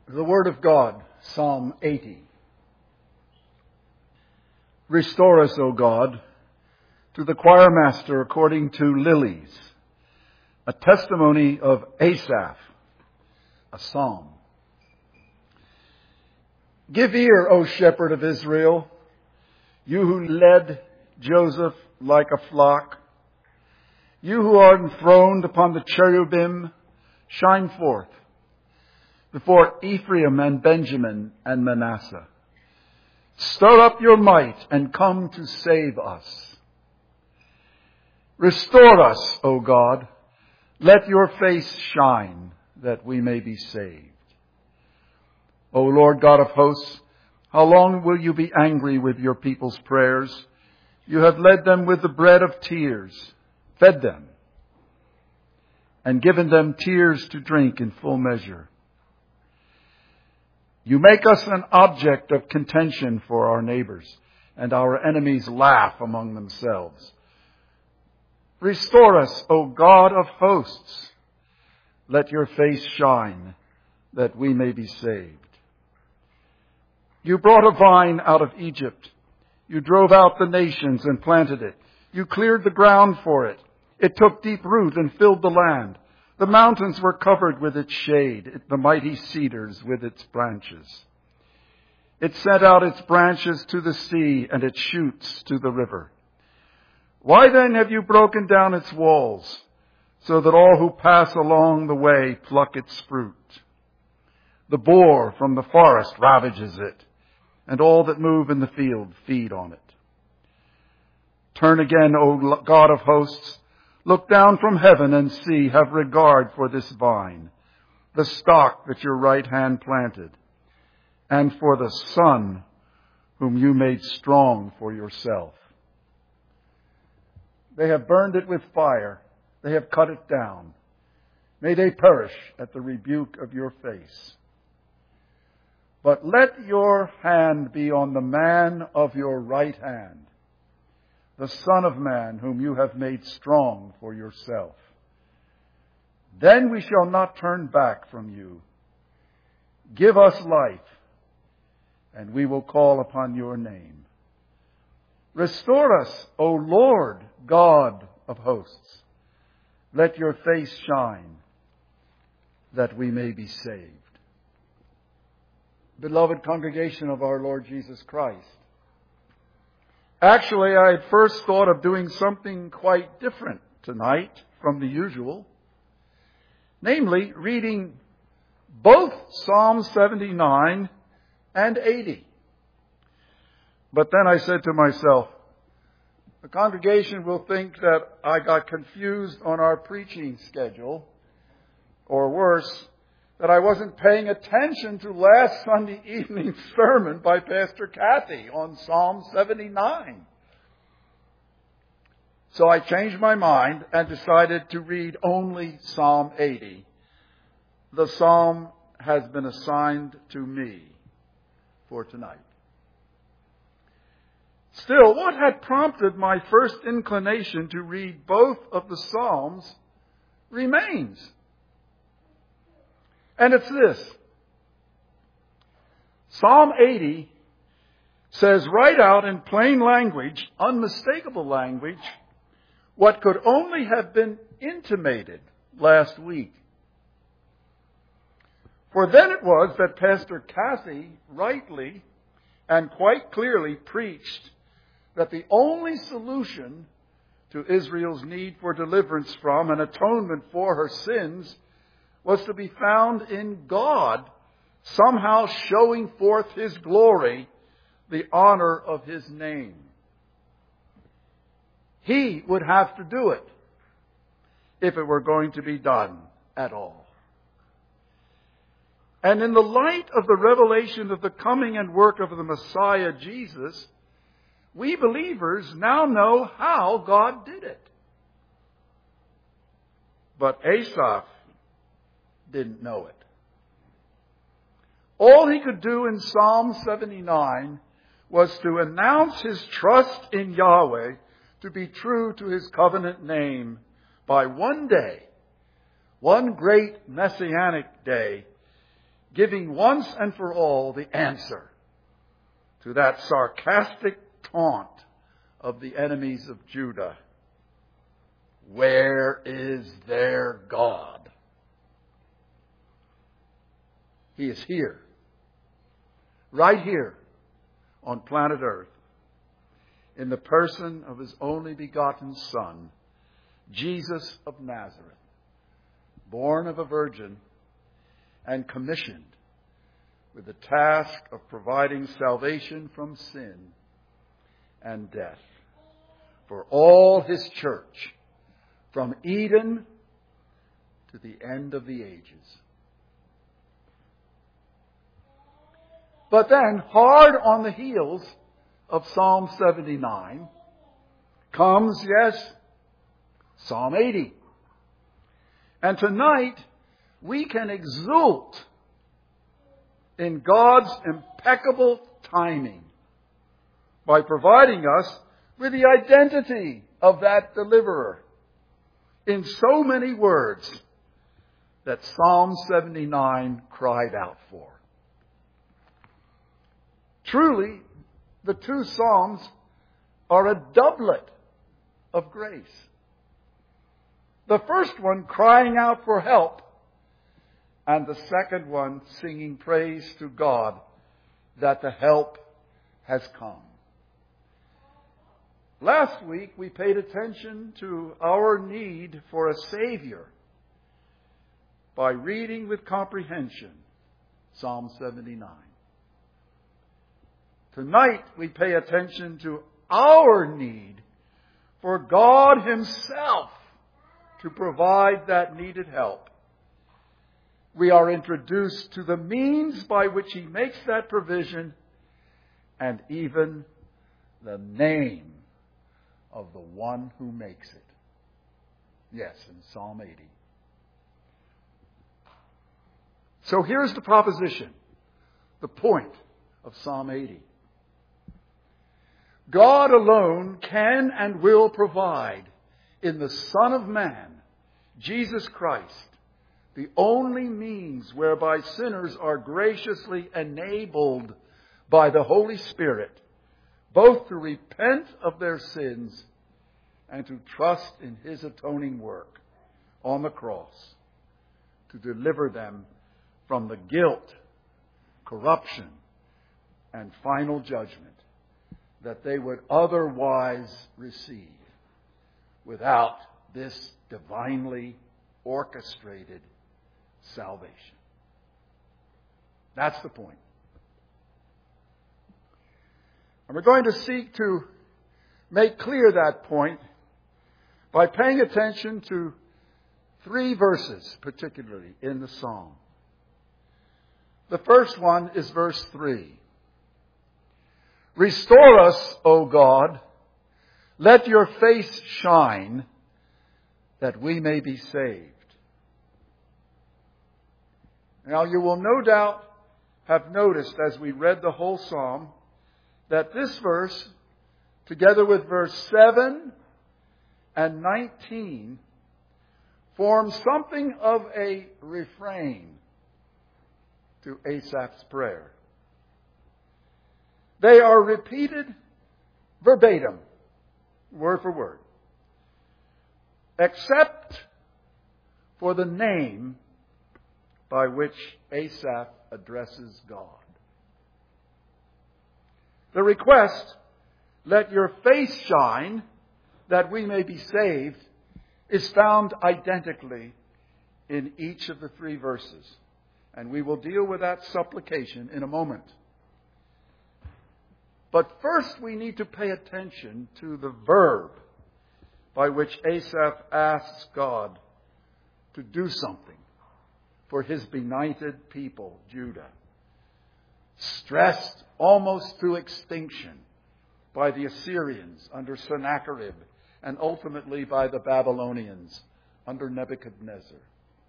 The Word of God, Psalm 80. Restore us, O God, to the choir master according to lilies, a testimony of Asaph, a psalm. Give ear, O shepherd of Israel, you who led Joseph like a flock. You who are enthroned upon the cherubim, shine forth before Ephraim and Benjamin and Manasseh. Stir up your might and come to save us. Restore us, O God. Let your face shine that we may be saved. O Lord God of hosts, how long will you be angry with your people's prayers? You have led them with the bread of tears, fed them, and given them tears to drink in full measure. You make us an object of contention for our neighbors, and our enemies laugh among themselves. Restore us, O God of hosts. Let your face shine, that we may be saved. You brought a vine out of Egypt. You drove out the nations and planted it. You cleared the ground for it. It took deep root and filled the land. The mountains were covered with its shade, the mighty cedars with its branches. It sent out its branches to the sea and its shoots to the river. Why then have you broken down its walls, so that all who pass along the way pluck its fruit? The boar from the forest ravages it, and all that move in the field feed on it. Turn again, O God of hosts. Look down from heaven and see, have regard for this vine, the stock that your right hand planted, and for the son whom you made strong for yourself. They have burned it with fire. They have cut it down. May they perish at the rebuke of your face. But let your hand be on the man of your right hand, the Son of Man whom you have made strong for yourself. Then we shall not turn back from you. Give us life, and we will call upon your name. Restore us, O Lord God of hosts. Let your face shine, that we may be saved. Beloved congregation of our Lord Jesus Christ, actually, I had first thought of doing something quite different tonight from the usual. Namely, reading both Psalm 79 and 80. But then I said to myself, the congregation will think that I got confused on our preaching schedule, or worse, that I wasn't paying attention to last Sunday evening's sermon by Pastor Kathy on Psalm 79. So I changed my mind and decided to read only Psalm 80. The psalm has been assigned to me for tonight. Still, what had prompted my first inclination to read both of the Psalms remains. And it's this. Psalm 80 says right out in plain language, unmistakable language, what could only have been intimated last week. For then it was that Pastor Kathy rightly and quite clearly preached that the only solution to Israel's need for deliverance from and atonement for her sins was to be found in God, somehow showing forth His glory, the honor of His name. He would have to do it if it were going to be done at all. And in the light of the revelation of the coming and work of the Messiah Jesus, we believers now know how God did it. But Asaph didn't know it. All he could do in Psalm 79 was to announce his trust in Yahweh to be true to His covenant name by one day, one great messianic day, giving once and for all the answer to that sarcastic taunt of the enemies of Judah. Where is their God? He is here, right here on planet Earth, in the person of His only begotten Son, Jesus of Nazareth, born of a virgin and commissioned with the task of providing salvation from sin and death for all His church, from Eden to the end of the ages. But then, hard on the heels of Psalm 79 comes, yes, Psalm 80. And tonight, we can exult in God's impeccable timing by providing us with the identity of that deliverer in so many words that Psalm 79 cried out for. Truly, the two Psalms are a doublet of grace. The first one crying out for help, and the second one singing praise to God that the help has come. Last week we paid attention to our need for a Savior by reading with comprehension Psalm 79. Tonight we pay attention to our need for God Himself to provide that needed help. We are introduced to the means by which He makes that provision and even the name of the one who makes it. Yes, in Psalm 80. So here's the proposition, the point of Psalm 80. God alone can and will provide in the Son of Man, Jesus Christ, the only means whereby sinners are graciously enabled by the Holy Spirit both to repent of their sins and to trust in His atoning work on the cross to deliver them from the guilt, corruption, and final judgment that they would otherwise receive without this divinely orchestrated salvation. That's the point. And we're going to seek to make clear that point by paying attention to 3 verses, particularly in the psalm. The first one is verse 3. Restore us, O God. Let your face shine that we may be saved. Now you will no doubt have noticed as we read the whole psalm that this verse, together with verse 7 and 19, forms something of a refrain to Asaph's prayer. They are repeated verbatim, word for word, except for the name by which Asaph addresses God. The request, let your face shine that we may be saved, is found identically in each of the 3 verses. And we will deal with that supplication in a moment. But first we need to pay attention to the verb by which Asaph asks God to do something for His benighted people, Judah, stressed almost to extinction by the Assyrians under Sennacherib and ultimately by the Babylonians under Nebuchadnezzar.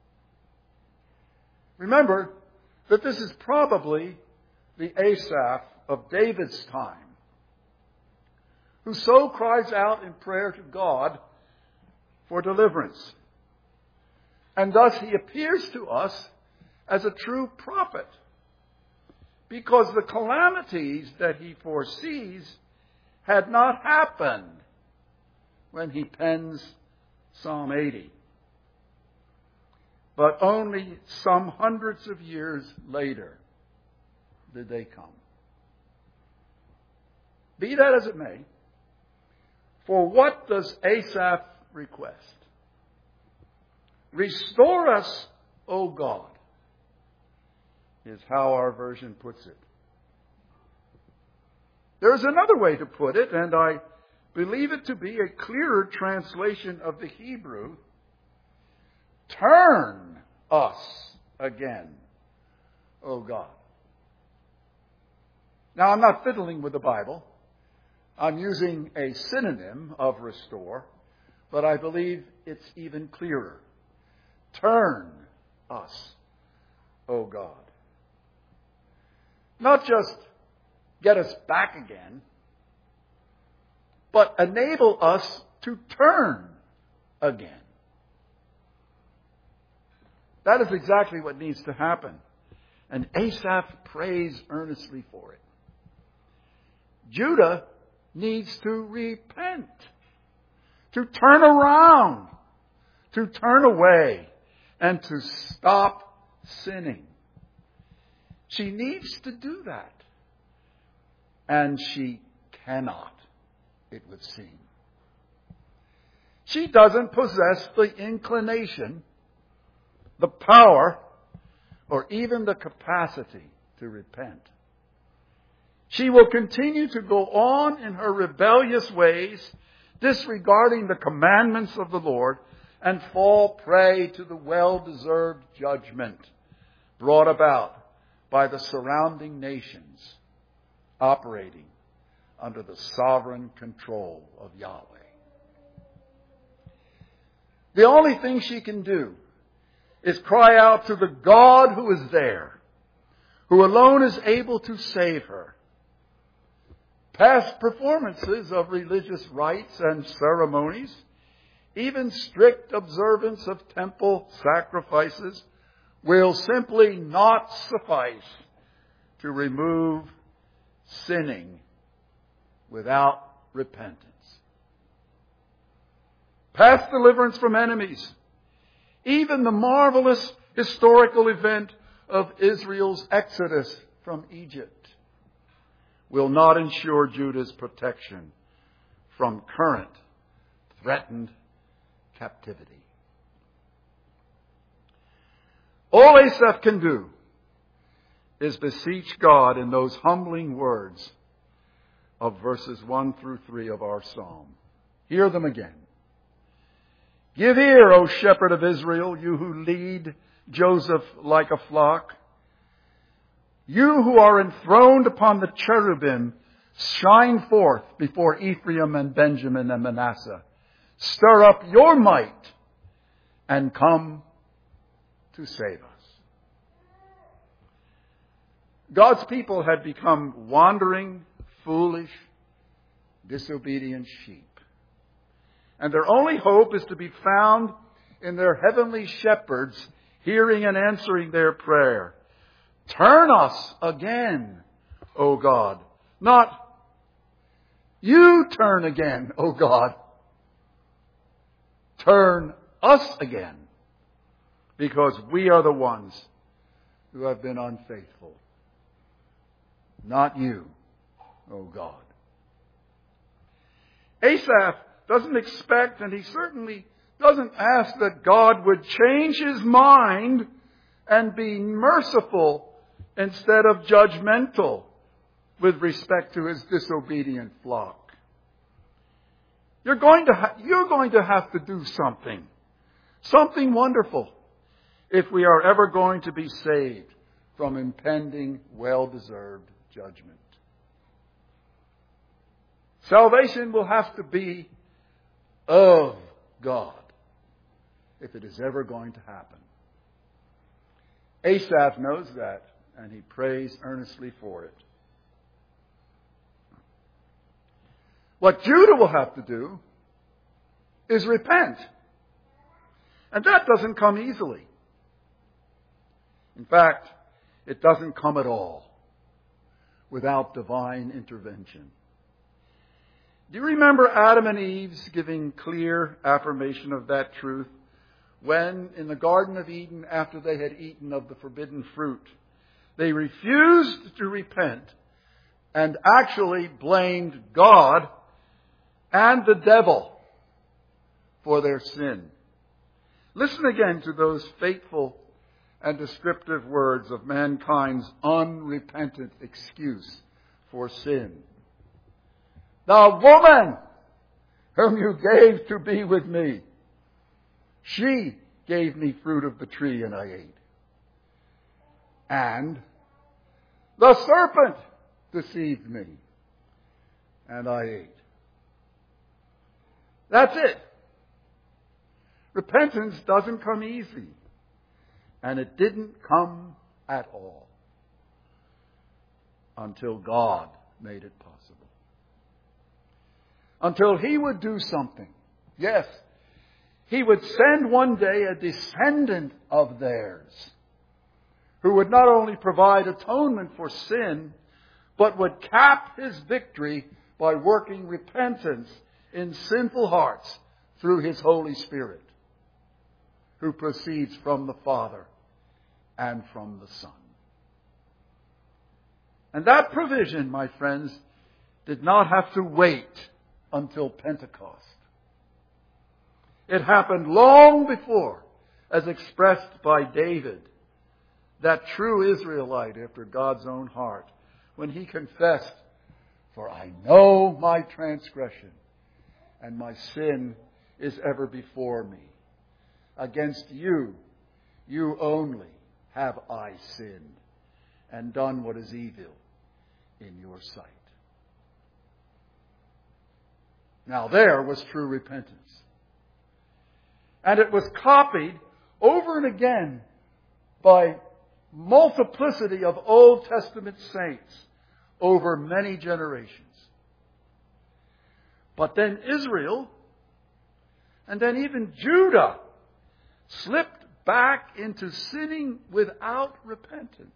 Remember that this is probably the Asaph of David's time, who so cries out in prayer to God for deliverance. And thus he appears to us as a true prophet, because the calamities that he foresees had not happened when he pens Psalm 80, but only some hundreds of years later did they come. Be that as it may, for what does Asaph request? Restore us, O God, is how our version puts it. There's another way to put it, and I believe it to be a clearer translation of the Hebrew. Turn us again, O God. Now, I'm not fiddling with the Bible. I'm using a synonym of restore, but I believe it's even clearer. Turn us, O God. Not just get us back again, but enable us to turn again. That is exactly what needs to happen. And Asaph prays earnestly for it. Judah needs to repent, to turn around, to turn away, and to stop sinning. She needs to do that. And she cannot, it would seem. She doesn't possess the inclination, the power, or even the capacity to repent. She will continue to go on in her rebellious ways, disregarding the commandments of the Lord, and fall prey to the well-deserved judgment brought about by the surrounding nations operating under the sovereign control of Yahweh. The only thing she can do is cry out to the God who is there, who alone is able to save her. Past performances of religious rites and ceremonies, even strict observance of temple sacrifices, will simply not suffice to remove sinning without repentance. Past deliverance from enemies, even the marvelous historical event of Israel's exodus from Egypt, will not ensure Judah's protection from current threatened captivity. All Asaph can do is beseech God in those humbling words of verses 1 through 3 of our psalm. Hear them again. Give ear, O shepherd of Israel, you who lead Joseph like a flock. You who are enthroned upon the cherubim, shine forth before Ephraim and Benjamin and Manasseh. Stir up your might and come to save us. God's people had become wandering, foolish, disobedient sheep. And their only hope is to be found in their heavenly shepherds hearing and answering their prayer. Turn us again, O God. Not you turn again, O God. Turn us again, because we are the ones who have been unfaithful. Not you, O God. Asaph doesn't expect, and he certainly doesn't ask, that God would change his mind and be merciful instead of judgmental with respect to his disobedient flock. You're going to have to do something wonderful, if we are ever going to be saved from impending, well-deserved judgment. Salvation will have to be of God if it is ever going to happen. Asaph knows that, and he prays earnestly for it. What Judah will have to do is repent. And that doesn't come easily. In fact, it doesn't come at all without divine intervention. Do you remember Adam and Eve's giving clear affirmation of that truth when, in the Garden of Eden, after they had eaten of the forbidden fruit, they refused to repent and actually blamed God and the devil for their sin? Listen again to those fateful and descriptive words of mankind's unrepentant excuse for sin. The woman whom you gave to be with me, she gave me fruit of the tree and I ate. And the serpent deceived me and I ate. That's it. Repentance doesn't come easy. And it didn't come at all until God made it possible. Until He would do something. Yes, He would send one day a descendant of theirs who would not only provide atonement for sin, but would cap His victory by working repentance in sinful hearts through His Holy Spirit, who proceeds from the Father and from the Son. And that provision, my friends, did not have to wait until Pentecost. It happened long before, as expressed by David, that true Israelite after God's own heart, when he confessed, "For I know my transgression, and my sin is ever before me. Against you, you only, have I sinned, and done what is evil in your sight." Now there was true repentance. And it was copied over and again by multiplicity of Old Testament saints over many generations. But then Israel, and then even Judah, slipped back into sinning without repentance.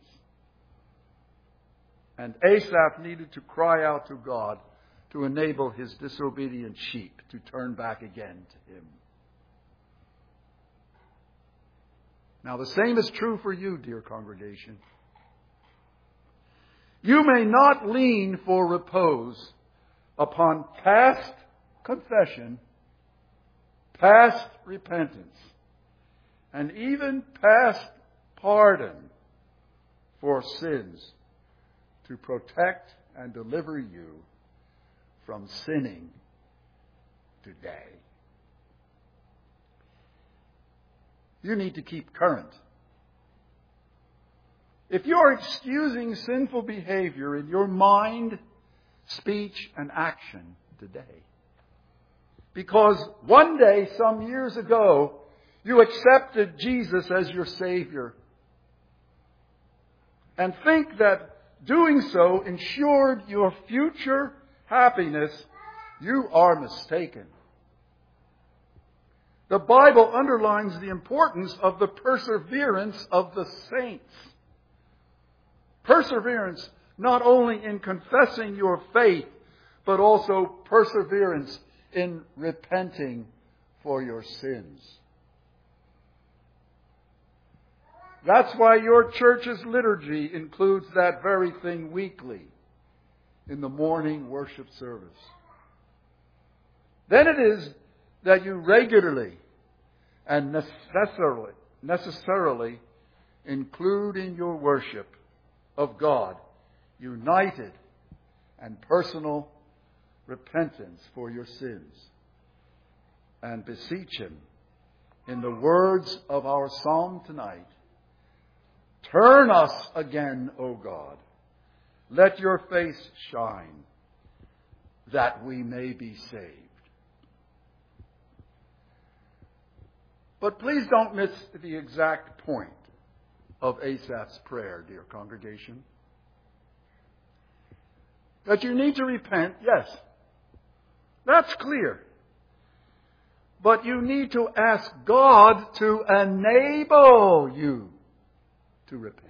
And Asaph needed to cry out to God to enable his disobedient sheep to turn back again to Him. Now the same is true for you, dear congregation. You may not lean for repose upon past confession, past repentance, and even past pardon for sins to protect and deliver you from sinning today. You need to keep current. If you're excusing sinful behavior in your mind, speech, and action today, because one day, some years ago, you accepted Jesus as your Savior, and think that doing so ensured your future happiness, you are mistaken. The Bible underlines the importance of the perseverance of the saints. Perseverance not only in confessing your faith, but also perseverance in repenting for your sins. That's why your church's liturgy includes that very thing weekly in the morning worship service. Then it is that you regularly and necessarily include in your worship of God united and personal repentance for your sins, and beseech Him in the words of our psalm tonight, "Turn us again, O God. Let your face shine, that we may be saved." But please don't miss the exact point of Asaph's prayer, dear congregation. That you need to repent, yes. That's clear. But you need to ask God to enable you to repent.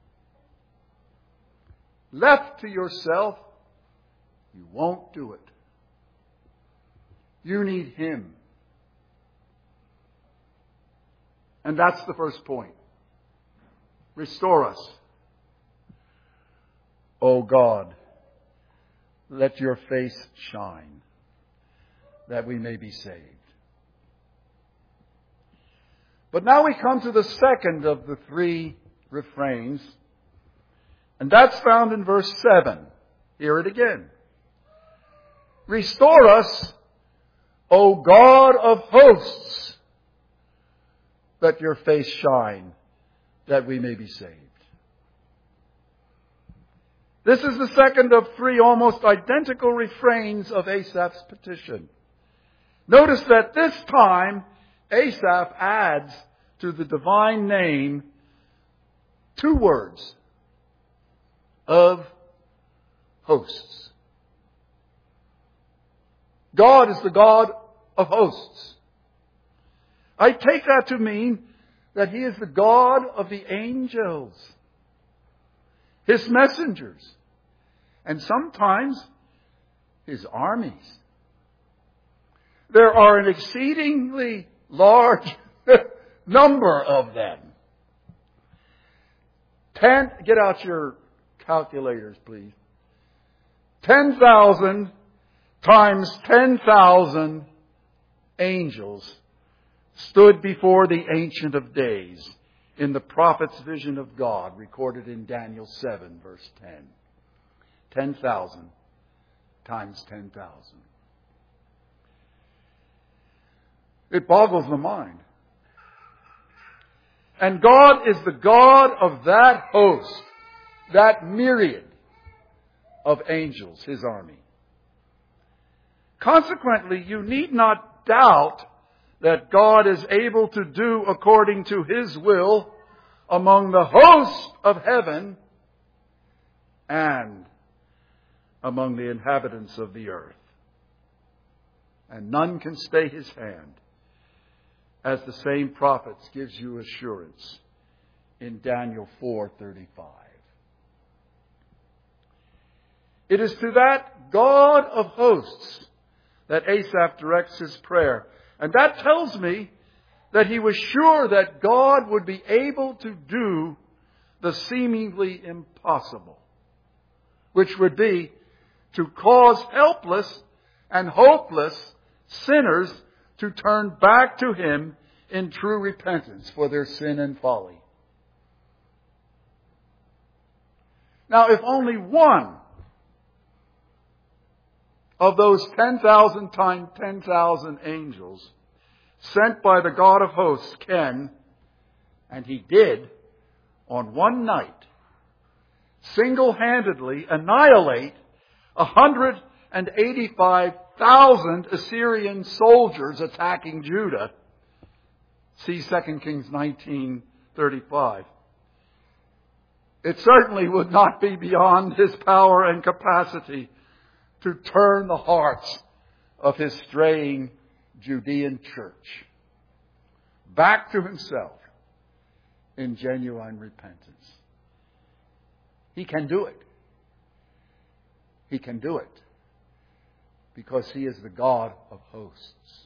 Left to yourself, you won't do it. You need Him. And that's the first point. Restore us. O God, let your face shine, that we may be saved. But now we come to the second of the three refrains, and that's found in verse 7. Hear it again. Restore us, O God of hosts, let your face shine, that we may be saved. This is the second of three almost identical refrains of Asaph's petition. Notice that this time, Asaph adds to the divine name two words, of hosts. God is the God of hosts. I take that to mean that He is the God of the angels, His messengers, and sometimes His armies. There are an exceedingly large number of them. Get out your calculators, please. 10,000 times 10,000 angels stood before the Ancient of Days in the prophet's vision of God recorded in Daniel 7, verse 10. 10,000 times 10,000. It boggles the mind. And God is the God of that host, that myriad of angels, His army. Consequently, you need not doubt that God is able to do according to His will among the hosts of heaven and among the inhabitants of the earth. And none can stay His hand, as the same prophet gives you assurance in Daniel 4:35. It is to that God of hosts that Asaph directs his prayer. And that tells me that he was sure that God would be able to do the seemingly impossible, which would be to cause helpless and hopeless sinners to turn back to Him in true repentance for their sin and folly. Now, if only one of those 10,000 times 10,000 angels sent by the God of hosts can, and He did, on one night, single-handedly annihilate 185,000 Assyrian soldiers attacking Judah. See 2 Kings 19:35. It certainly would not be beyond His power and capacity to turn the hearts of His straying Judean church back to Himself in genuine repentance. He can do it. He can do it because He is the God of hosts.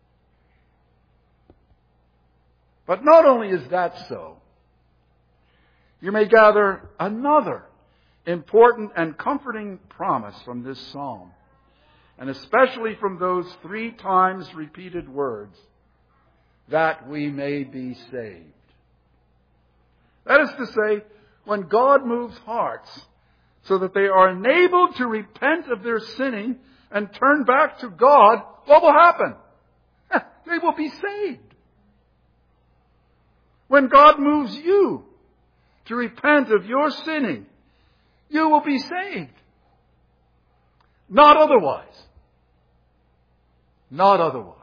But not only is that so, you may gather another important and comforting promise from this psalm, and especially from those 3 times repeated words, that we may be saved. That is to say, when God moves hearts so that they are enabled to repent of their sinning and turn back to God, what will happen? They will be saved. When God moves you to repent of your sinning, you will be saved. Not otherwise. Not otherwise.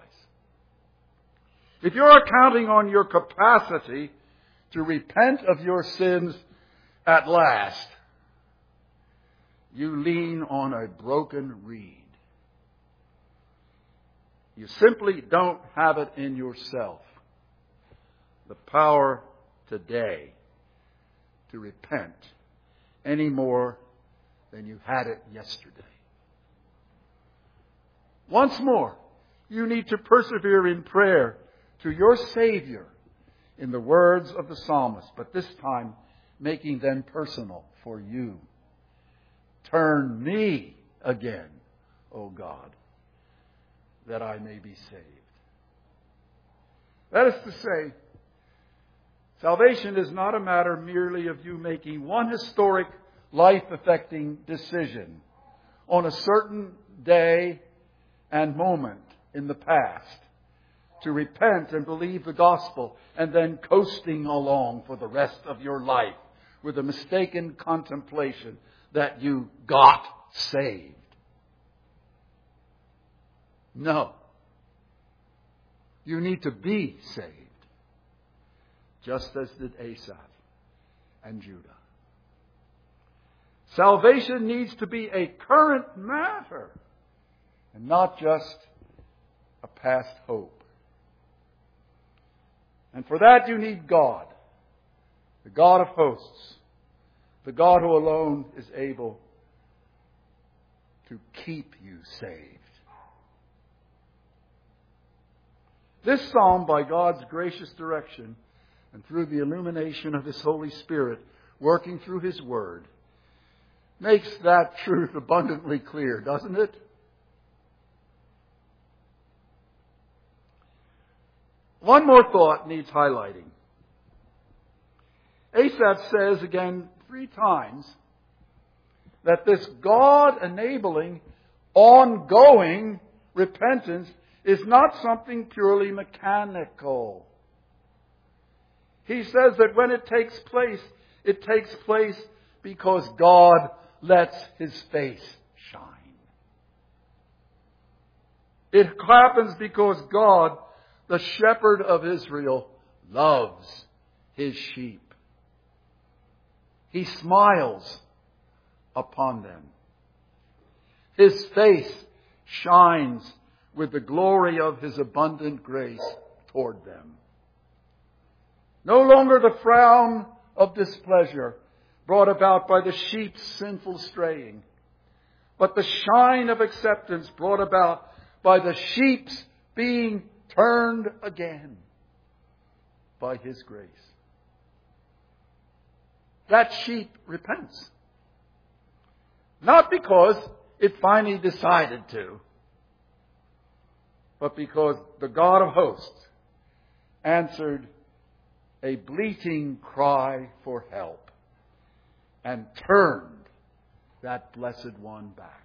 If you're counting on your capacity to repent of your sins at last, you lean on a broken reed. You simply don't have it in yourself, the power today to repent any more than you had it yesterday. Once more, you need to persevere in prayer to your Savior in the words of the psalmist, but this time making them personal for you. Turn me again, O God, that I may be saved. That is to say, salvation is not a matter merely of you making one historic, life-affecting decision on a certain day and moment in the past to repent and believe the gospel and then coasting along for the rest of your life with a mistaken contemplation that you got saved. No. You need to be saved, just as did Asaph and Judah. Salvation needs to be a current matter and not just a past hope. And for that you need God, the God of hosts, the God who alone is able to keep you saved. This psalm, by God's gracious direction and through the illumination of His Holy Spirit working through His Word, makes that truth abundantly clear, doesn't it? One more thought needs highlighting. Asaph says again 3 times that this God-enabling, ongoing repentance is not something purely mechanical. He says that when it takes place because God lets His face shine. It happens because God, the shepherd of Israel, loves His sheep. He smiles upon them. His face shines with the glory of His abundant grace toward them. No longer the frown of displeasure brought about by the sheep's sinful straying, but the shine of acceptance brought about by the sheep's being turned again by His grace. That sheep repents. Not because it finally decided to, but because the God of hosts answered a bleating cry for help and turned that blessed one back.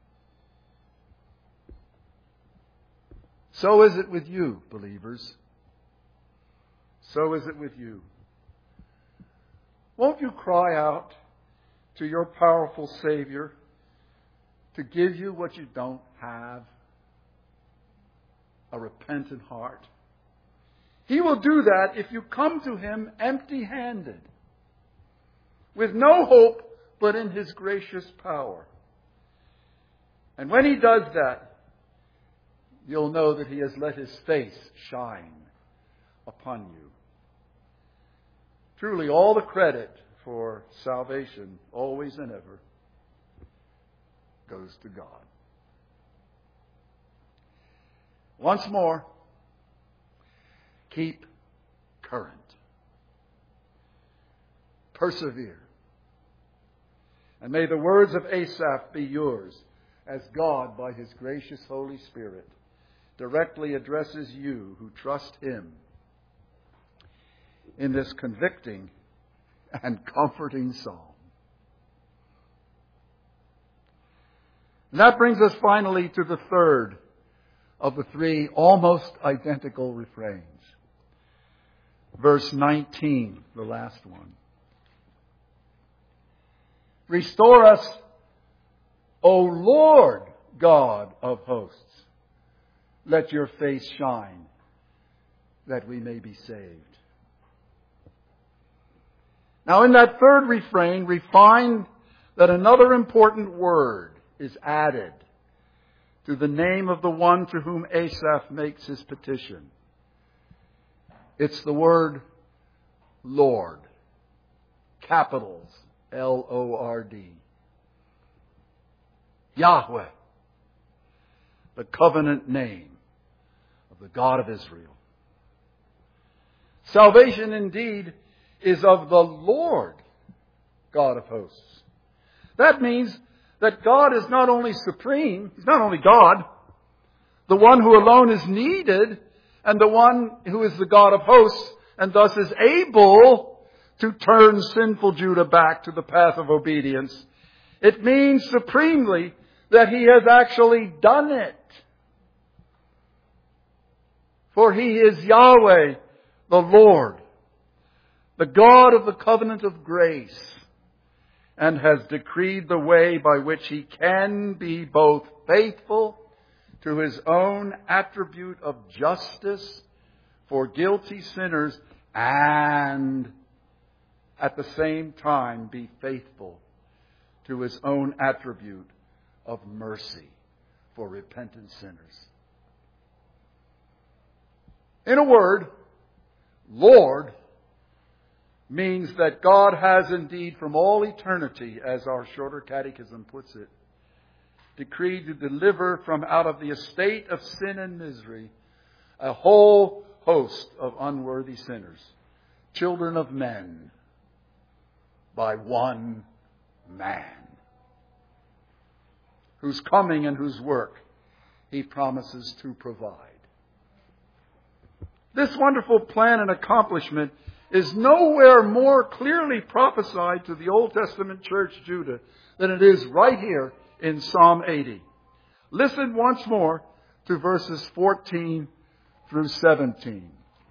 So is it with you, believers. So is it with you. Won't you cry out to your powerful Savior to give you what you don't have? A repentant heart. He will do that if you come to Him empty-handed, with no hope but in His gracious power. And when He does that, you'll know that He has let His face shine upon you. Truly, all the credit for salvation, always and ever, goes to God. Once more, keep current. Persevere. And may the words of Asaph be yours as God, by His gracious Holy Spirit, directly addresses you who trust Him in this convicting and comforting psalm. And that brings us finally to the third of the 3 almost identical refrains. Verse 19, the last one. Restore us, O Lord God of hosts. Let your face shine, that we may be saved. Now in that third refrain, we find that another important word is added to the name of the one to whom Asaph makes his petition. It's the word Lord. capitals, Lord. Yahweh, the covenant name of the God of Israel. Salvation indeed is of the Lord God of hosts. That means that God is not only supreme, He's not only God, the one who alone is needed, and the one who is the God of hosts, and thus is able to turn sinful Judah back to the path of obedience. It means supremely that He has actually done it. For He is Yahweh, the Lord, the God of the covenant of grace, and has decreed the way by which He can be both faithful to His own attribute of justice for guilty sinners and at the same time be faithful to His own attribute of mercy for repentant sinners. In a word, Lord means that God has indeed from all eternity, as our shorter catechism puts it, decreed to deliver from out of the estate of sin and misery a whole host of unworthy sinners, children of men, by one man, whose coming and whose work He promises to provide. This wonderful plan and accomplishment is nowhere more clearly prophesied to the Old Testament church Judah than it is right here in Psalm 80. Listen once more to verses 14 through 17.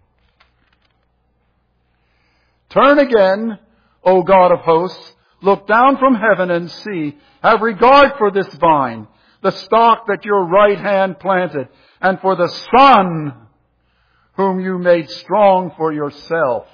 Turn again, O God of hosts, look down from heaven and see. Have regard for this vine, the stock that your right hand planted, and for the Son whom you made strong for yourself.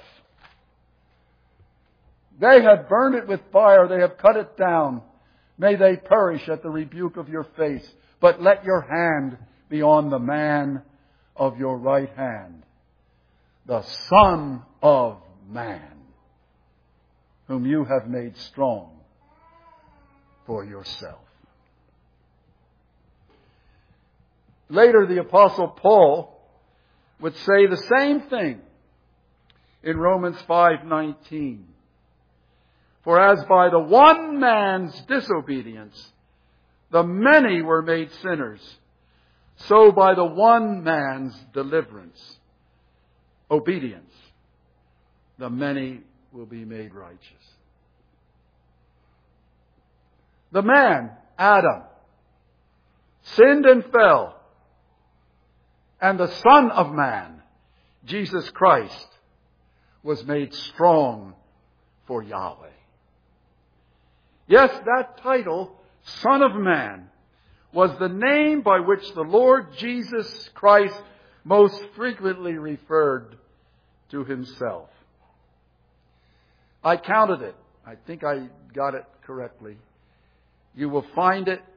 They have burned it with fire, they have cut it down. May they perish at the rebuke of your face. But let your hand be on the man of your right hand, the Son of Man, whom you have made strong for yourself. Later, the Apostle Paul would say the same thing in Romans 5:19. For as by the one man's disobedience the many were made sinners, so by the one man's deliverance, obedience, the many will be made righteous. The man, Adam, sinned and fell. And the Son of Man, Jesus Christ, was made strong for Yahweh. Yes, that title, Son of Man, was the name by which the Lord Jesus Christ most frequently referred to Himself. I counted it. I think I got it correctly. You will find it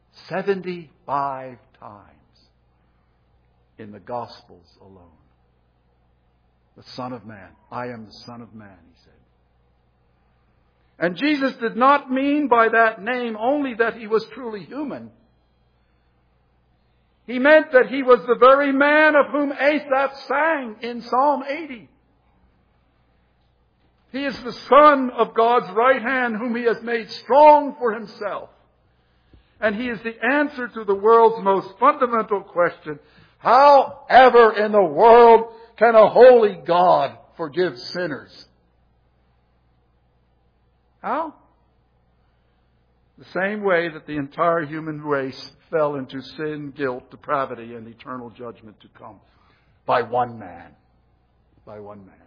75 times in the Gospels alone. The Son of Man. I am the Son of Man, He said. And Jesus did not mean by that name only that He was truly human. He meant that He was the very man of whom Asaph sang in Psalm 80. He is the Son of God's right hand, whom He has made strong for Himself. And He is the answer to the world's most fundamental question: how ever in the world can a holy God forgive sinners? How? The same way that the entire human race fell into sin, guilt, depravity, and eternal judgment to come. By one man. By one man.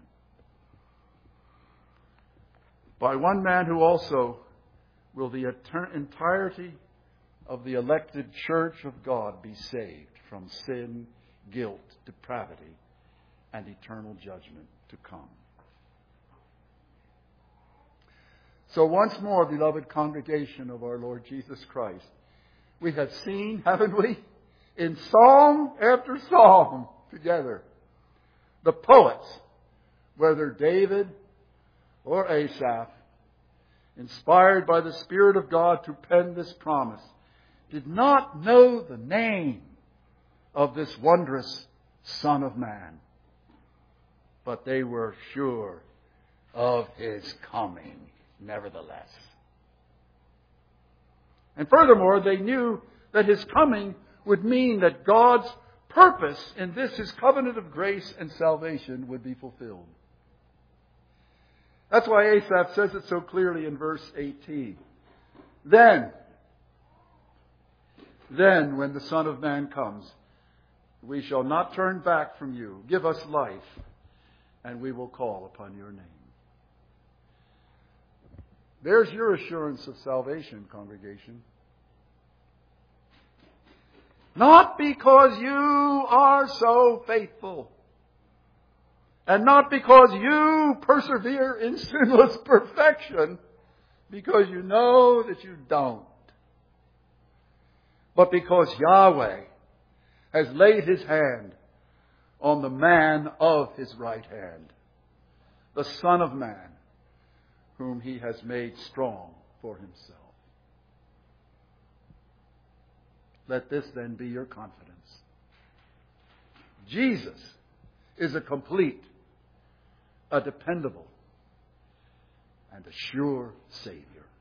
By one man who also will the entirety of the elected church of God be saved from sin, guilt, depravity, and eternal judgment to come. So once more, beloved congregation of our Lord Jesus Christ, we have seen, haven't we, in psalm after psalm together, the poets, whether David or Asaph inspired by the Spirit of God to pen this promise, did not know the name of this wondrous Son of Man, but they were sure of his coming nevertheless. And furthermore, they knew that his coming would mean that God's purpose in this, his covenant of grace and salvation, would be fulfilled. That's why Asaph says it so clearly in verse 18. Then, when the Son of Man comes, we shall not turn back from you. Give us life, and we will call upon your name. There's your assurance of salvation, congregation. Not because you are so faithful, and not because you persevere in sinless perfection, because you know that you don't, but because Yahweh has laid his hand on the man of his right hand, the Son of Man, whom he has made strong for himself. Let this then be your confidence. Jesus is a complete, a dependable, and a sure Savior.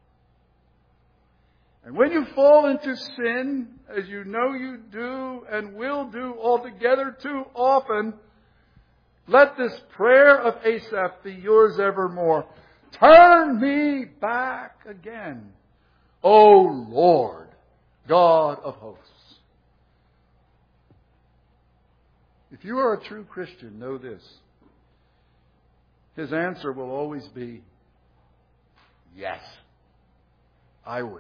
And when you fall into sin, as you know you do and will do altogether too often, let this prayer of Asaph be yours evermore. Turn me back again, O Lord, God of hosts. If you are a true Christian, know this. His answer will always be, yes, I will.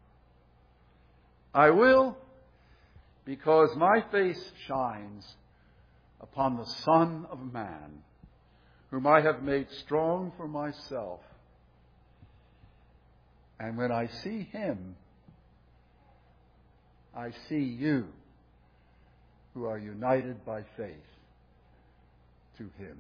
I will, because my face shines upon the Son of Man, whom I have made strong for myself. And when I see him, I see you, who are united by faith to him.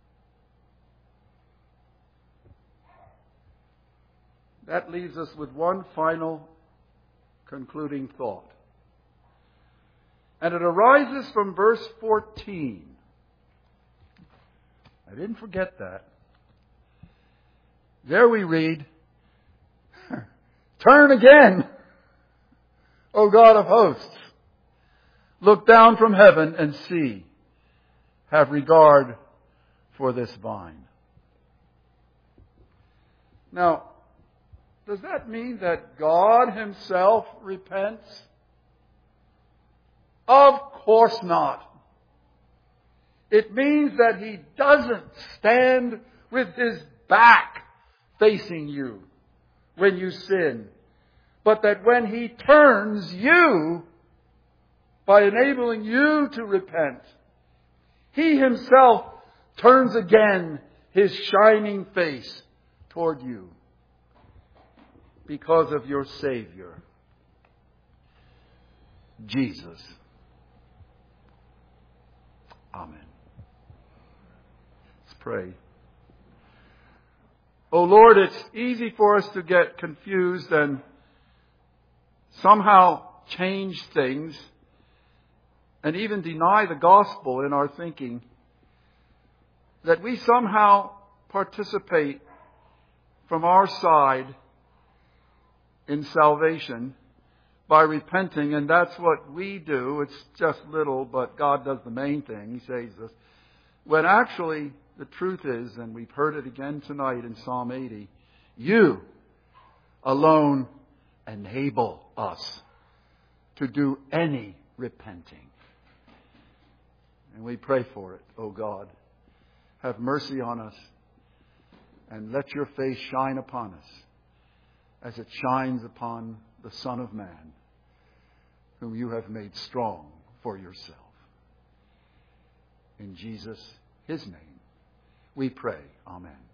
That leaves us with one final concluding thought. And it arises from verse 14. I didn't forget that. There we read, turn again, O God of hosts. Look down from heaven and see. Have regard for this vine. Now, does that mean that God himself repents? Of course not. It means that he doesn't stand with his back facing you when you sin, but that when he turns you, by enabling you to repent, he himself turns again his shining face toward you because of your Savior, Jesus. Amen. Let's pray. Oh Lord, it's easy for us to get confused and somehow change things and even deny the gospel in our thinking, that we somehow participate from our side in salvation by repenting, and that's what we do. It's just little, but God does the main thing. He saves us. When actually the truth is, and we've heard it again tonight in Psalm 80, you alone enable us to do any repenting. And we pray for it, O God. Have mercy on us and let your face shine upon us as it shines upon the Son of Man, whom you have made strong for yourself. In Jesus, his name, we pray. Amen.